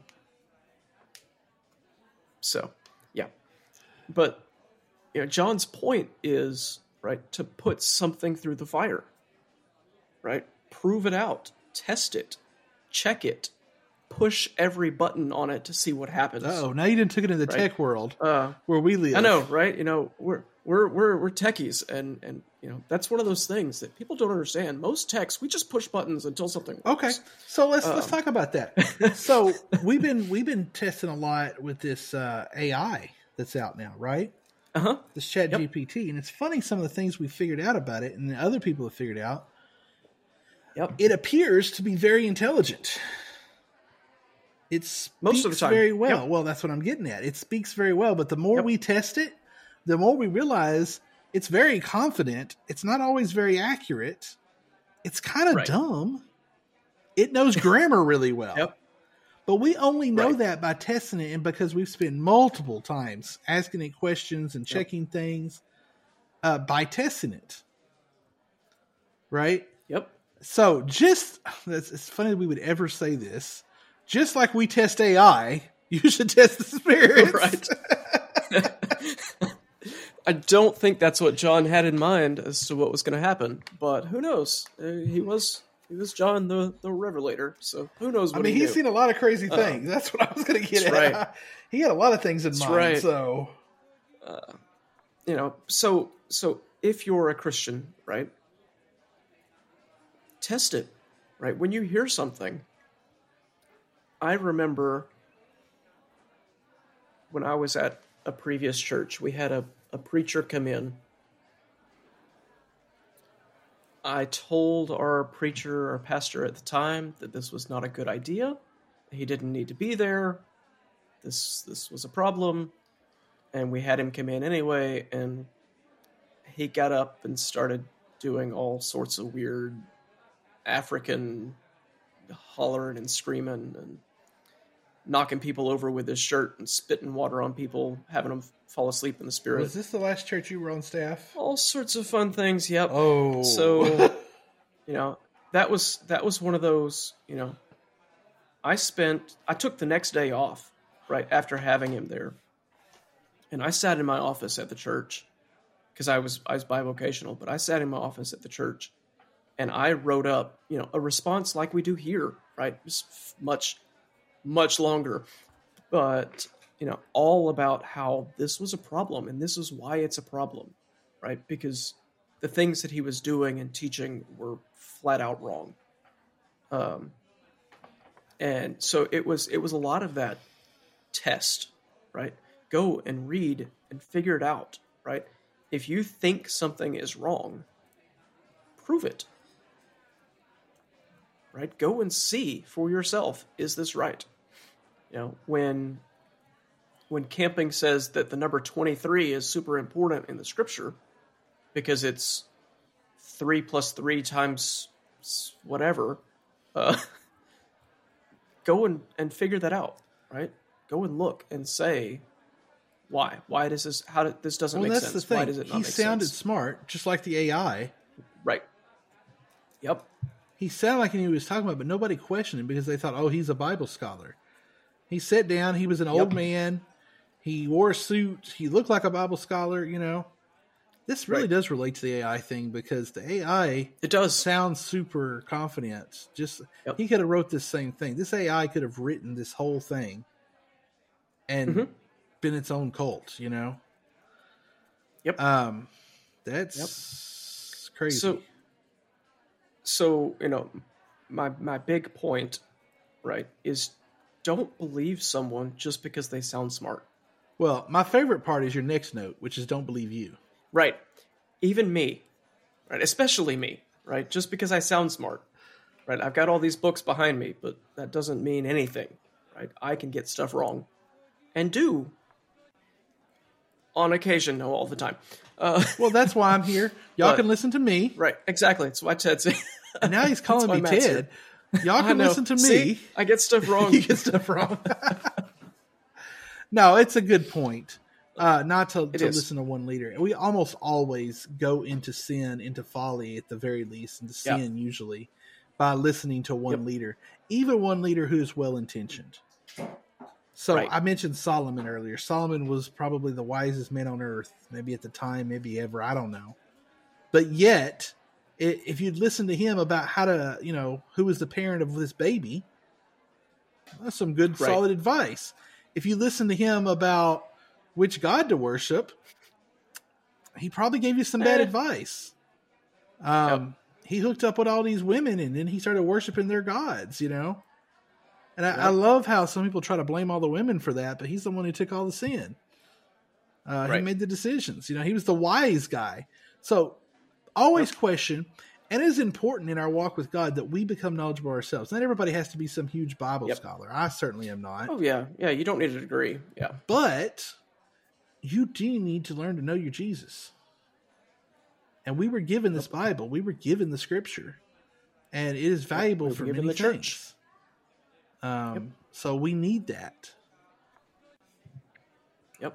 [SPEAKER 1] so, yeah. But, you know, John's point is, right, to put something through the fire, right? Prove it out. Test it. Check it. Push every button on it to see what happens.
[SPEAKER 2] Oh, now you didn't took it in the
[SPEAKER 1] right?
[SPEAKER 2] tech world
[SPEAKER 1] uh,
[SPEAKER 2] where we live.
[SPEAKER 1] I know, right? You know, we're we're we're we're techies, and and you know that's one of those things that people don't understand. Most techs, we just push buttons until something works.
[SPEAKER 2] Okay, so let's
[SPEAKER 1] um,
[SPEAKER 2] let's talk about that. So we've been we've been testing a lot with this uh, A I that's out now, right?
[SPEAKER 1] Uh huh.
[SPEAKER 2] This Chat
[SPEAKER 1] Yep.
[SPEAKER 2] G P T, and it's funny some of the things we figured out about it, and the other people have figured out.
[SPEAKER 1] Yep.
[SPEAKER 2] It appears to be very intelligent. It speaks
[SPEAKER 1] Most of the time.
[SPEAKER 2] very well.
[SPEAKER 1] Yep.
[SPEAKER 2] Well, that's what I'm getting at. It speaks very well, but the more
[SPEAKER 1] Yep.
[SPEAKER 2] we test it, the more we realize it's very confident. It's not always very accurate. It's kind of
[SPEAKER 1] Right.
[SPEAKER 2] dumb. It knows grammar really well.
[SPEAKER 1] Yep.
[SPEAKER 2] But we only know
[SPEAKER 1] Right.
[SPEAKER 2] that by testing it and because we've spent multiple times asking it questions and
[SPEAKER 1] Yep.
[SPEAKER 2] checking things uh, by testing it. Right?
[SPEAKER 1] Yep.
[SPEAKER 2] So just, it's, it's funny that we would ever say this. Just like we test A I, you should test the spirits.
[SPEAKER 1] Right. I don't think that's what John had in mind as to what was going to happen, but who knows? Uh, he was he was John the, the Revelator, so who knows what
[SPEAKER 2] I mean,
[SPEAKER 1] he
[SPEAKER 2] he's
[SPEAKER 1] knew.
[SPEAKER 2] seen a lot of crazy
[SPEAKER 1] Uh,
[SPEAKER 2] things. That's what I was going to get
[SPEAKER 1] that's
[SPEAKER 2] at.
[SPEAKER 1] right.
[SPEAKER 2] He had a lot of things in
[SPEAKER 1] That's
[SPEAKER 2] mind.
[SPEAKER 1] right.
[SPEAKER 2] So,
[SPEAKER 1] Uh, you know, so so if you're a Christian, right, test it, right? When you hear something, I remember when I was at a previous church, we had a, a preacher come in. I told our preacher, our pastor at the time, that this was not a good idea. He didn't need to be there. This this was a problem. And we had him come in anyway, and he got up and started doing all sorts of weird African hollering and screaming and knocking people over with his shirt and spitting water on people, having them fall asleep in the spirit.
[SPEAKER 2] was this the last church you were on staff?
[SPEAKER 1] All sorts of fun things, yep.
[SPEAKER 2] Oh.
[SPEAKER 1] So, you know, that was that was one of those, you know, I spent, I took the next day off, right, after having him there. And I sat in my office at the church, because I was I was bivocational, but I sat in my office at the church, and I wrote up, you know, a response like we do here, right? Just much, much longer, but, you know, all about how this was a problem, and this is why it's a problem, right? Because the things that he was doing and teaching were flat out wrong. Um, and so it was it was a lot of that test, right? go and read and figure it out, right? If you think something is wrong, prove it. Right? Go and see for yourself, is this right? You know, when when camping says that the number twenty-three is super important in the scripture because it's three plus three times whatever, uh, go and, and figure that out, right? Go and look and say, why? Why does this, how did, this doesn't
[SPEAKER 2] well,
[SPEAKER 1] make
[SPEAKER 2] that's
[SPEAKER 1] sense?
[SPEAKER 2] The thing.
[SPEAKER 1] Why does it not
[SPEAKER 2] he
[SPEAKER 1] make
[SPEAKER 2] sounded
[SPEAKER 1] sense?
[SPEAKER 2] smart, just like the A I.
[SPEAKER 1] Right. Yep.
[SPEAKER 2] He sounded like he knew what he was talking about, but nobody questioned him because they thought, oh, he's a Bible scholar. He sat down. He was an old yep. man. He wore a suit. He looked like a Bible scholar, you know. This really right. does relate to the A I thing because the A I
[SPEAKER 1] it does
[SPEAKER 2] sound super confident. Just
[SPEAKER 1] yep.
[SPEAKER 2] he could have wrote this same thing. This A I could have written this whole thing and mm-hmm. been its own cult, you know.
[SPEAKER 1] Yep.
[SPEAKER 2] Um, that's yep. crazy.
[SPEAKER 1] So, so you know, my my big point, right, is don't believe someone just because they sound smart.
[SPEAKER 2] Well, my favorite part is your next note, which is don't believe you.
[SPEAKER 1] Right. Even me, right? Especially me, right? Just because I sound smart, right? I've got all these books behind me, but that doesn't mean anything, right? I can get stuff wrong and do on occasion, no, all the time. Uh,
[SPEAKER 2] well, that's why I'm here. Y'all
[SPEAKER 1] but,
[SPEAKER 2] can listen to me.
[SPEAKER 1] Right. Exactly. That's why Ted said.
[SPEAKER 2] And now he's calling me Ted. Here. Y'all can listen to me.
[SPEAKER 1] See? I get stuff wrong.
[SPEAKER 2] You get stuff wrong. No, it's a good point. Uh, not to, to listen to one leader. We almost always go into sin, into folly at the very least, into sin yep. usually, by listening to one yep. leader, even one leader who is well-intentioned. So right. I mentioned Solomon earlier. Solomon was probably the wisest man on earth, maybe at the time, maybe ever, I don't know. But yet, if you'd listen to him about how to, you know, who was the parent of this baby, that's some good, right. solid advice. If you listen to him about which God to worship, he probably gave you some bad eh. advice. Um, yep. He hooked up with all these women and then he started worshiping their gods, you know? And I, yep. I love how some people try to blame all the women for that, but he's the one who took all the sin. Uh, right. He made the decisions. You know, he was the wise guy. So always yep. question, and it is important in our walk with God that we become knowledgeable ourselves. Not everybody has to be some huge Bible yep. scholar. I certainly am not.
[SPEAKER 1] Oh, yeah. Yeah, you don't need a degree. Yeah.
[SPEAKER 2] But you do need to learn to know your Jesus. And we were given this Bible. We were given the Scripture. And it is valuable yep. for many the things. Church. Um, yep. So we need that.
[SPEAKER 1] Yep.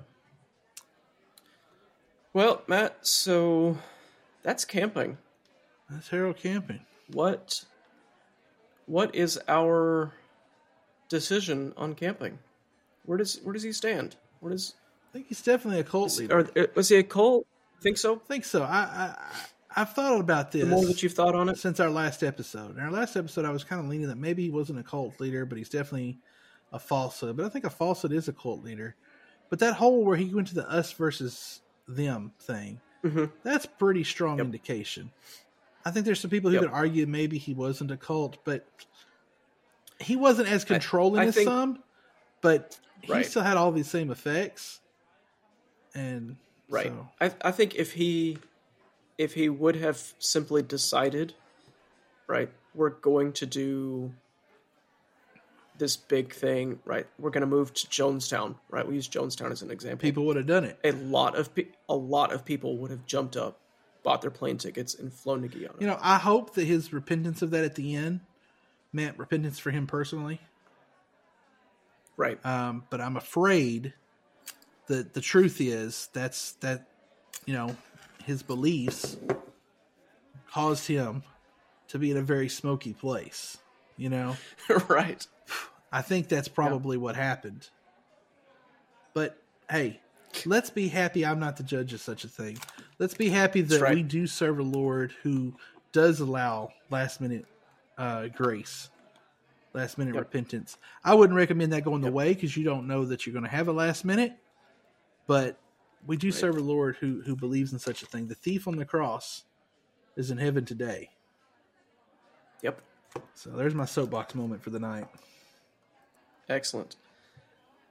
[SPEAKER 1] Well, Matt, so that's camping.
[SPEAKER 2] That's Harold camping.
[SPEAKER 1] What what is our decision on camping? Where does where does he stand? Where does
[SPEAKER 2] I think he's definitely a cult
[SPEAKER 1] is,
[SPEAKER 2] leader.
[SPEAKER 1] Or, was he a cult? Think so?
[SPEAKER 2] I think so. I, I I've thought about this.
[SPEAKER 1] The more that you've thought on it
[SPEAKER 2] since our last episode. In our last episode, I was kind of leaning that maybe he wasn't a cult leader, but he's definitely a falsehood. But I think a falsehood is a cult leader. But that whole where he went to the us versus them thing, mm-hmm. that's pretty strong yep. indication. I think there's some people who yep. could argue maybe he wasn't a cult, but he wasn't as controlling I, I as think, some, but he right. still had all these same effects. And
[SPEAKER 1] right.
[SPEAKER 2] So.
[SPEAKER 1] I I think if he if he would have simply decided, right, we're going to do this big thing, right? We're going to move to Jonestown, right? We use Jonestown as an example.
[SPEAKER 2] People would have done it.
[SPEAKER 1] A lot of pe- a lot of people would have jumped up, bought their plane tickets, and flown to Guyana.
[SPEAKER 2] You know, I hope that his repentance of that at the end meant repentance for him personally.
[SPEAKER 1] Right.
[SPEAKER 2] Um, but I'm afraid that the truth is that's that, you know, his beliefs caused him to be in a very smoky place, you know?
[SPEAKER 1] Right.
[SPEAKER 2] I think that's probably yeah. what happened. But, hey, let's be happy I'm not the judge of such a thing. Let's be happy that right. we do serve a Lord who does allow last-minute uh, grace, last-minute yep. repentance. I wouldn't recommend that going yep. the way because you don't know that you're going to have a last minute. But we do right. serve a Lord who, who believes in such a thing. The thief on the cross is in heaven today.
[SPEAKER 1] Yep.
[SPEAKER 2] So there's my soapbox moment for the night.
[SPEAKER 1] Excellent.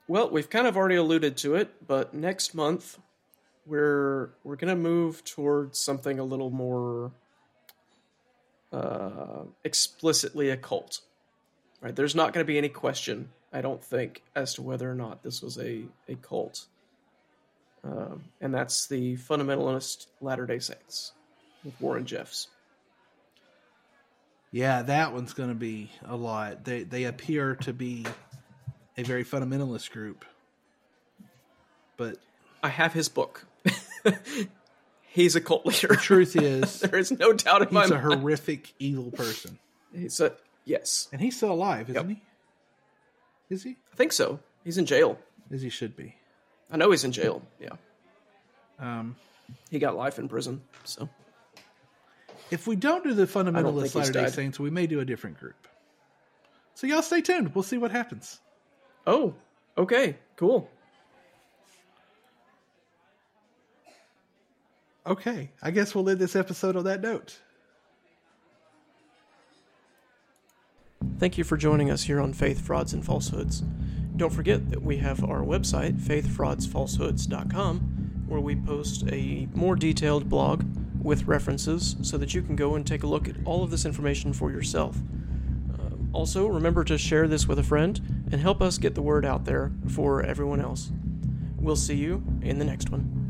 [SPEAKER 1] Well, we've kind of already alluded to it, but next month we're we're going to move towards something a little more uh, explicitly occult. Right? There's not going to be any question, I don't think, as to whether or not this was a, a cult. Um, and that's the Fundamentalist Latter-day Saints with Warren Jeffs.
[SPEAKER 2] Yeah, that one's going to be a lot. They they appear to be a very fundamentalist group, but
[SPEAKER 1] I have his book. He's a cult leader.
[SPEAKER 2] The truth is,
[SPEAKER 1] there is no doubt in my mind.
[SPEAKER 2] He's a horrific, evil person.
[SPEAKER 1] He's a yes,
[SPEAKER 2] and he's still alive, isn't yep. he? Is he?
[SPEAKER 1] I think so. He's in jail,
[SPEAKER 2] as he should be.
[SPEAKER 1] I know he's in jail. Yeah.
[SPEAKER 2] Um,
[SPEAKER 1] he got life in prison. So,
[SPEAKER 2] if we don't do the Fundamentalist Latter-day Saints, we may do a different group. So y'all stay tuned. We'll see what happens.
[SPEAKER 1] Oh, okay, cool.
[SPEAKER 2] Okay, I guess we'll end this episode on that note.
[SPEAKER 1] Thank you for joining us here on Faith, Frauds, and Falsehoods. Don't forget that we have our website, faith frauds falsehoods dot com, where we post a more detailed blog with references so that you can go and take a look at all of this information for yourself. Uh, also, remember to share this with a friend and help us get the word out there for everyone else. We'll see you in the next one.